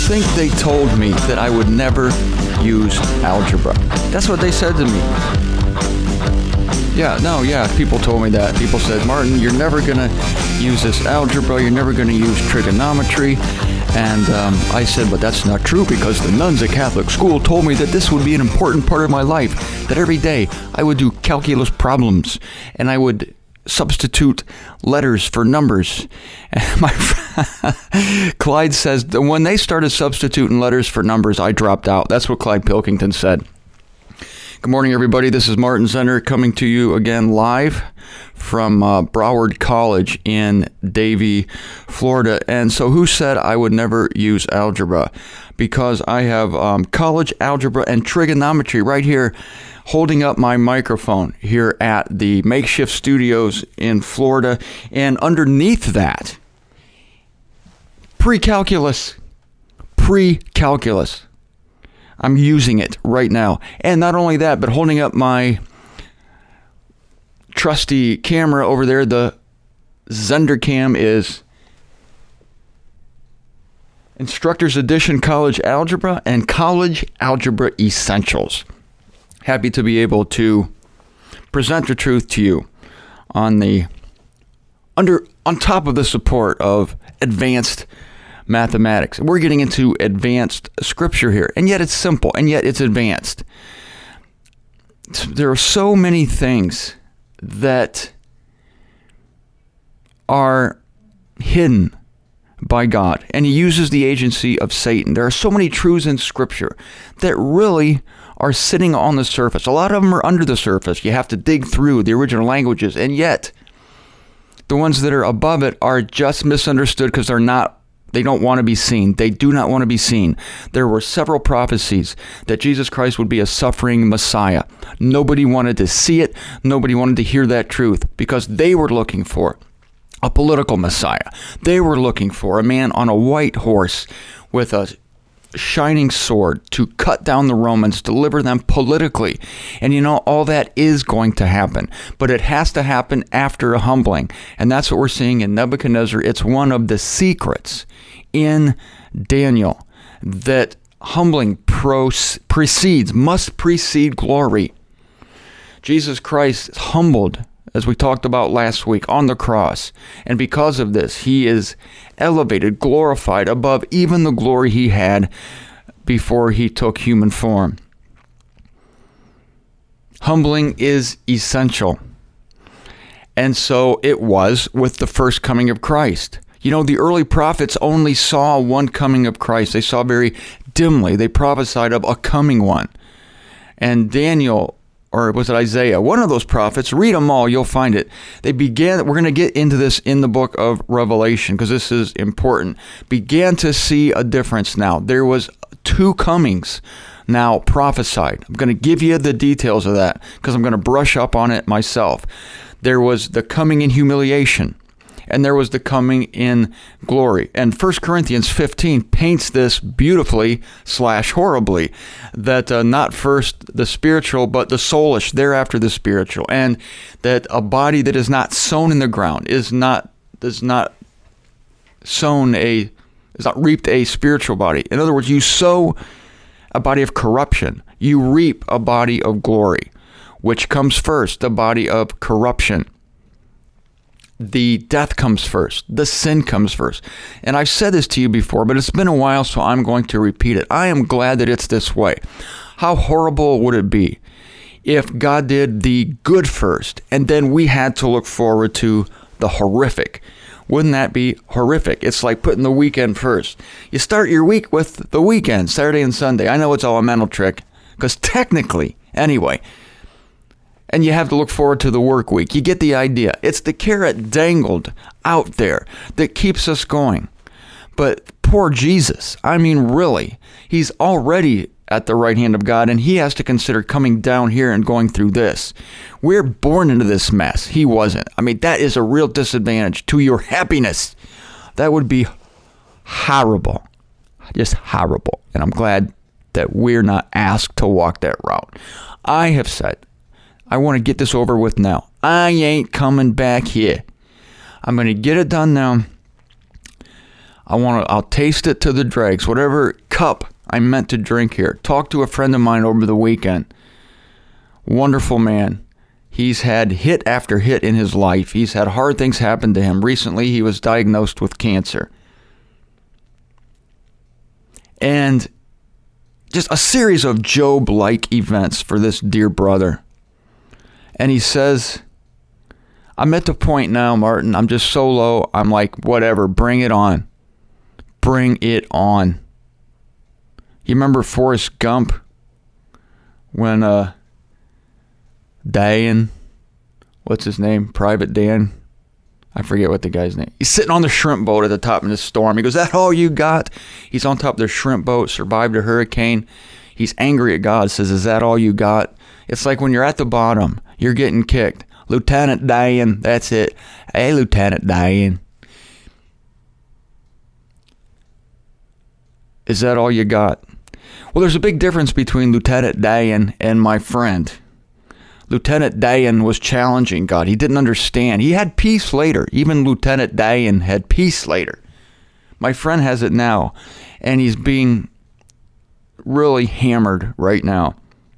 think they told me that I would never use algebra? That's what they said to me. Yeah, people told me that. People said, Martin, you're never going to use this algebra. You're never going to use trigonometry. And I said, but that's not true, because the nuns at Catholic school told me that this would be an important part of my life, that every day I would do calculus problems and I would substitute letters for numbers. And my friend Clyde says that when they started substituting letters for numbers, I dropped out. That's what Clyde Pilkington said. Good morning, everybody. This is Martin Zenner coming to you again live from Broward College in Davie, Florida. And so who said I would never use algebra? Because I have college algebra and trigonometry right here holding up my microphone here at the makeshift studios in Florida. And underneath that, pre-calculus. I'm using it right now. And not only that, but holding up my trusty camera over there, the ZenderCam, is Instructor's Edition College Algebra and College Algebra Essentials. Happy to be able to present the truth to you on top of the support of advanced mathematics. We're getting into advanced scripture here, and yet it's simple, and yet it's advanced. There are so many things that are hidden by God, and he uses the agency of Satan. There are so many truths in scripture that really are sitting on the surface. A lot of them are under the surface. You have to dig through the original languages, and yet the ones that are above it are just misunderstood because they don't want to be seen. They do not want to be seen. There were several prophecies that Jesus Christ would be a suffering Messiah. Nobody wanted to see it. Nobody wanted to hear that truth because they were looking for a political Messiah. They were looking for a man on a white horse with a shining sword to cut down the Romans, deliver them politically. And all that is going to happen, but it has to happen after a humbling. And that's what we're seeing in Nebuchadnezzar. It's one of the secrets in Daniel that humbling must precede glory. Jesus Christ humbled, as we talked about last week, on the cross. And because of this, he is elevated, glorified above even the glory he had before he took human form. Humbling is essential. And so it was with the first coming of Christ. The early prophets only saw one coming of Christ. They saw very dimly. They prophesied of a coming one. And Daniel, or was it Isaiah? One of those prophets, read them all, you'll find it. We're going to get into this in the book of Revelation because this is important. Began to see a difference now. There was two comings now prophesied. I'm going to give you the details of that because I'm going to brush up on it myself. There was the coming in humiliation, and there was the coming in glory. And 1 Corinthians 15 paints this beautifully / horribly, that not first the spiritual, but the soulish, thereafter the spiritual. And that a body that is not sown in the ground is not reaped a spiritual body. In other words, you sow a body of corruption, you reap a body of glory. Which comes first? The body of corruption. The death comes first. The sin comes first. And I've said this to you before, but it's been a while, so I'm going to repeat it. I am glad that it's this way. How horrible would it be if God did the good first, and then we had to look forward to the horrific? Wouldn't that be horrific? It's like putting the weekend first. You start your week with the weekend, Saturday and Sunday. I know it's all a mental trick, because technically, anyway, and you have to look forward to the work week. You get the idea. It's the carrot dangled out there that keeps us going. But poor Jesus, really, he's already at the right hand of God, and he has to consider coming down here and going through this. We're born into this mess. He wasn't. That is a real disadvantage to your happiness. That would be horrible. Just horrible. And I'm glad that we're not asked to walk that route. I have said, I want to get this over with now. I ain't coming back here. I'm going to get it done now. I'll taste it to the dregs, whatever cup I'm meant to drink here. Talk to a friend of mine over the weekend. Wonderful man. He's had hit after hit in his life. He's had hard things happen to him. Recently, he was diagnosed with cancer. And just a series of Job-like events for this dear brother. And he says, I'm at the point now, Martin, I'm just so low. I'm like, whatever, bring it on. Bring it on. You remember Forrest Gump when Dan, what's his name? Private Dan? I forget what the guy's name. He's sitting on the shrimp boat at the top of the storm. He goes, that all you got? He's on top of the shrimp boat, survived a hurricane. He's angry at God, says, is that all you got? It's like when you're at the bottom, you're getting kicked. Lieutenant Dan, that's it. Hey, Lieutenant Dan. Is that all you got? Well, there's a big difference between Lieutenant Dan and my friend. Lieutenant Dan was challenging God. He didn't understand. He had peace later. Even Lieutenant Dan had peace later. My friend has it now, and he's being really hammered right now.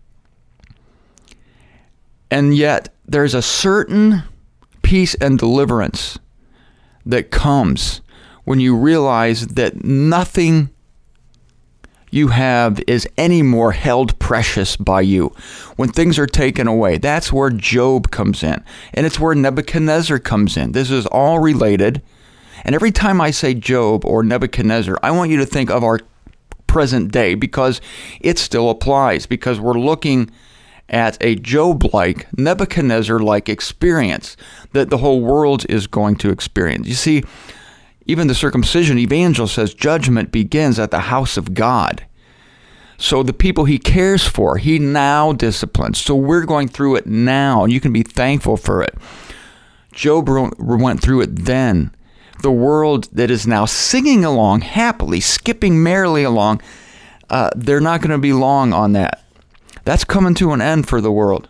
And yet, there's a certain peace and deliverance that comes when you realize that nothing you have is any more held precious by you. When things are taken away, that's where Job comes in. And it's where Nebuchadnezzar comes in. This is all related. And every time I say Job or Nebuchadnezzar, I want you to think of our present day because it still applies. Because we're looking at a Job-like, Nebuchadnezzar-like experience that the whole world is going to experience. You see, even the circumcision evangel says judgment begins at the house of God. So the people he cares for, he now disciplines. So we're going through it now, and you can be thankful for it. Job went through it then. The world that is now singing along happily, skipping merrily along, they're not going to be long on that. That's coming to an end for the world.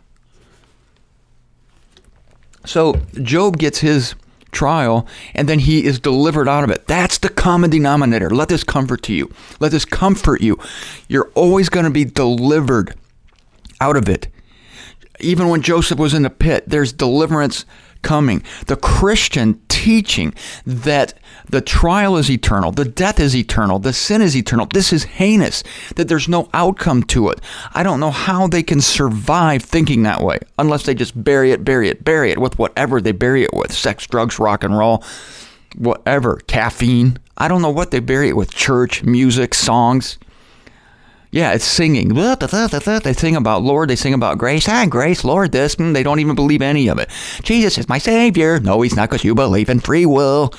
So Job gets his trial, and then he is delivered out of it. That's the common denominator. Let this comfort to you. Let this comfort you. You're always going to be delivered out of it. Even when Joseph was in the pit, there's deliverance coming. The Christian teaching that the trial is eternal, the death is eternal, the sin is eternal, this is heinous, that there's no outcome to it. I don't know how they can survive thinking that way unless they just bury it with whatever they bury it with. Sex, drugs, rock and roll, whatever, caffeine. I don't know what they bury it with. Church, music, songs. Yeah, it's singing. They sing about Lord. They sing about grace. Grace, Lord, this. They don't even believe any of it. Jesus is my Savior. No, he's not, because you believe in free will.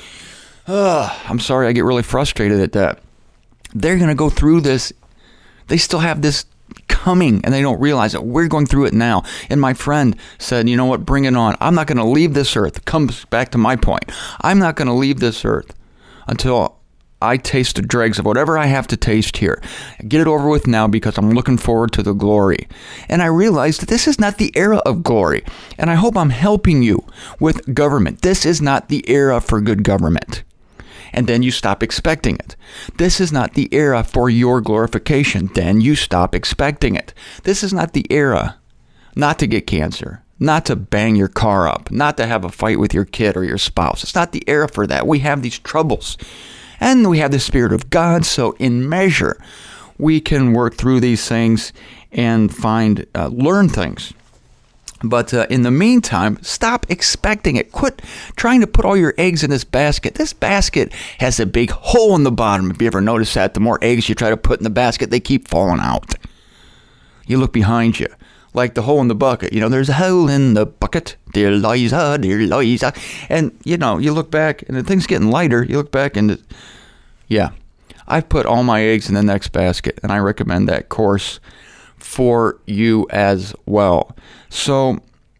I'm sorry, I get really frustrated at that. They're going to go through this. They still have this coming, and they don't realize it. We're going through it now. And my friend said, you know what, bring it on. I'm not going to leave this earth. It comes back to my point. I'm not going to leave this earth until I taste the dregs of whatever I have to taste here. Get it over with now because I'm looking forward to the glory. And I realized that this is not the era of glory. And I hope I'm helping you with government. This is not the era for good government. And then you stop expecting it. This is not the era for your glorification. Then you stop expecting it. This is not the era not to get cancer, not to bang your car up, not to have a fight with your kid or your spouse. It's not the era for that. We have these troubles. And we have the Spirit of God, so in measure, we can work through these things and learn things. But in the meantime, stop expecting it. Quit trying to put all your eggs in this basket. This basket has a big hole in the bottom. If you ever notice that, the more eggs you try to put in the basket, they keep falling out. You look behind you, like the hole in the bucket. You know, there's a hole in the bucket, dear Liza, dear Liza. And, you know, you look back, and the thing's getting lighter. You look back, and yeah, I've put all my eggs in the next basket, and I recommend that course for you as well. So,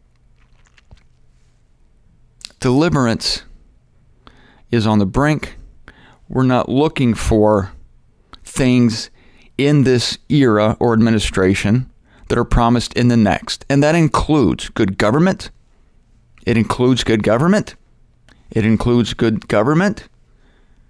deliverance is on the brink. We're not looking for things in this era or administration that are promised in the next. And that includes good government. It includes good government. It includes good government.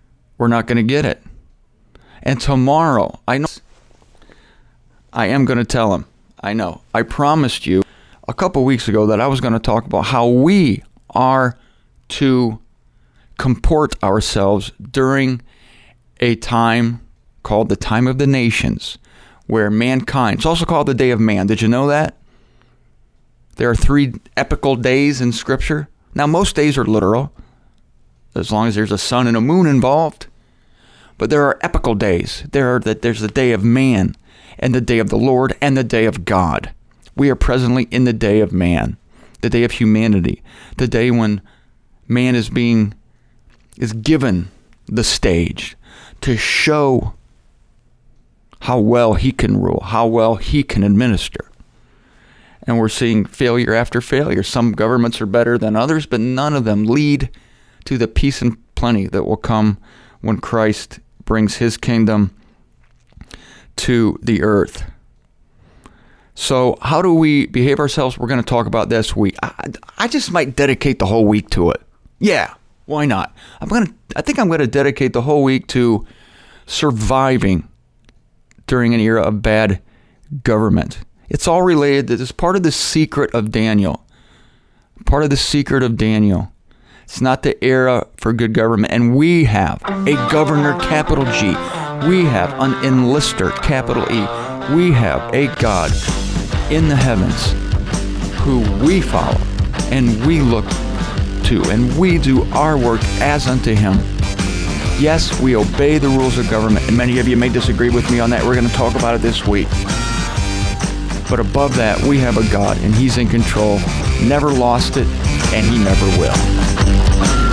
we're not going to get it. And tomorrow, I am going to tell him. I know. I promised you a couple weeks ago that I was going to talk about how we are to comport ourselves during a time called the time of the nations, where mankind, it's also called the day of man. Did you know that? There are 3 epical days in Scripture. Now, most days are literal, as long as there's a sun and a moon involved. But there are epical days. There's the day of man, and the day of the Lord, and the day of God. We are presently in the day of man, the day of humanity, the day when man is given the stage to show how well he can rule, how well he can administer. And we're seeing failure after failure. Some governments are better than others, but none of them lead to the peace and plenty that will come when Christ brings his kingdom to the earth. So how do we behave ourselves? We're going to talk about this week. I just might dedicate the whole week to it. Yeah, why not? I think I'm going to dedicate the whole week to surviving during an era of bad government. It's all related. It's part of the secret of Daniel. Part of the secret of Daniel. It's not the era for good government. And we have a governor, capital G. We have an enlister, capital E. We have a God in the heavens who we follow and we look to, and we do our work as unto him. Yes, we obey the rules of government, and many of you may disagree with me on that. We're going to talk about it this week. But above that, we have a God, and he's in control, never lost it, and he never will.